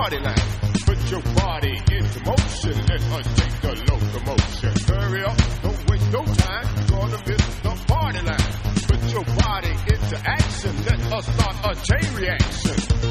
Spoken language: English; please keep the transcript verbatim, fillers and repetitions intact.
party line. Put your body into motion, let us take the locomotion. Hurry up, don't waste no time, you're gonna miss the party line. Put your body into action, let us start a chain reaction.